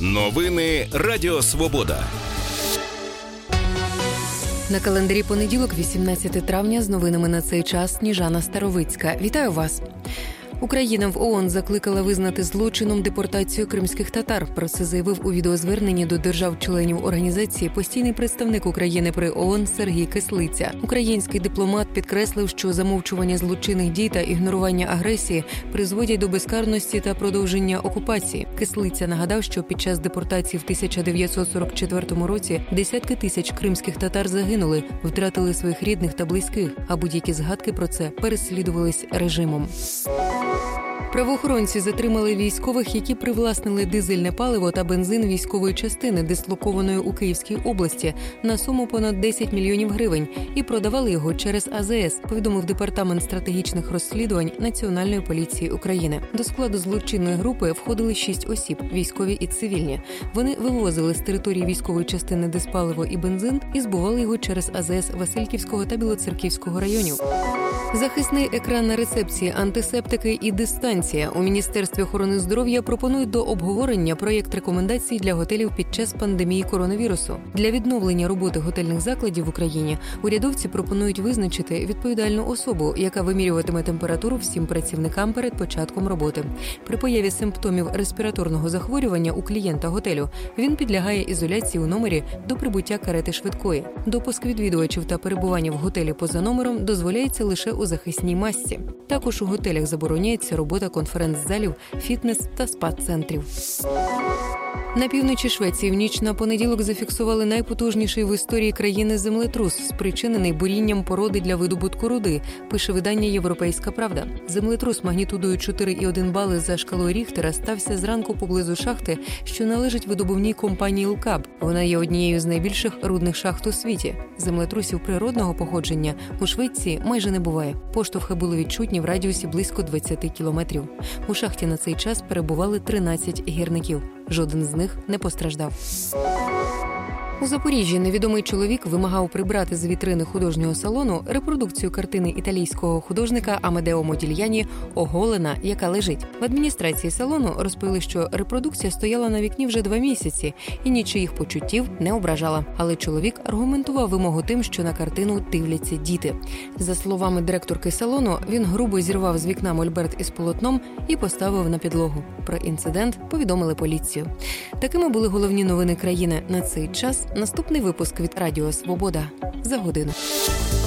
Новини Радіо Свобода. На календарі понеділок, 18 травня, з новинами на цей час Сніжана Старовицька. Вітаю вас! Україна в ООН закликала визнати злочином депортацію кримських татар. Про це заявив у відеозверненні до держав-членів організації постійний представник України при ООН Сергій Кислиця. Український дипломат підкреслив, що замовчування злочинних дій та ігнорування агресії призводять до безкарності та продовження окупації. Кислиця нагадав, що під час депортації в 1944 році десятки тисяч кримських татар загинули, втратили своїх рідних та близьких, а будь-які згадки про це переслідувались режимом. Правоохоронці затримали військових, які привласнили дизельне паливо та бензин військової частини, дислокованої у Київській області, на суму понад 10 мільйонів гривень і продавали його через АЗС, повідомив Департамент стратегічних розслідувань Національної поліції України. До складу злочинної групи входили 6 осіб – військові і цивільні. Вони вивозили з території військової частини диспаливо і бензин і збували його через АЗС Васильківського та Білоцерківського районів. Захисний екран на рецепції, антисептики і дистанція. У Міністерстві охорони здоров'я пропонують до обговорення проєкт рекомендацій для готелів під час пандемії коронавірусу. Для відновлення роботи готельних закладів в Україні урядовці пропонують визначити відповідальну особу, яка вимірюватиме температуру всім працівникам перед початком роботи. При появі симптомів респіраторного захворювання у клієнта готелю він підлягає ізоляції у номері до прибуття карети швидкої. Допуск відвідувачів та перебування в готелі поза номером дозволяється лише у захисній масці. Також у готелях забороняється робота конференц-залів, фітнес та спа-центрів. На півночі Швеції в ніч на понеділок зафіксували найпотужніший в історії країни землетрус, спричинений бурінням породи для видобутку руди, пише видання «Європейська правда». Землетрус магнітудою 4,1 бали за шкалою Ріхтера стався зранку поблизу шахти, що належить видобувній компанії «Лкаб». Вона є однією з найбільших рудних шахт у світі. Землетрусів природного походження у Швеції майже не буває. Поштовхи були відчутні в радіусі близько 20 кілометрів. У шахті на цей час перебували 13 гірників. Жоден з них не постраждав. У Запоріжжі невідомий чоловік вимагав прибрати з вітрини художнього салону репродукцію картини італійського художника Амедео Модільяні «Оголена, яка лежить». В адміністрації салону розповіли, що репродукція стояла на вікні вже 2 місяці і нічиїх почуттів не ображала. Але чоловік аргументував вимогу тим, що на картину дивляться діти. За словами директорки салону, він грубо зірвав з вікна мольберт із полотном і поставив на підлогу. Про інцидент повідомили поліцію. Такими були головні новини країни на цей час. Наступний випуск від Радіо Свобода за годину.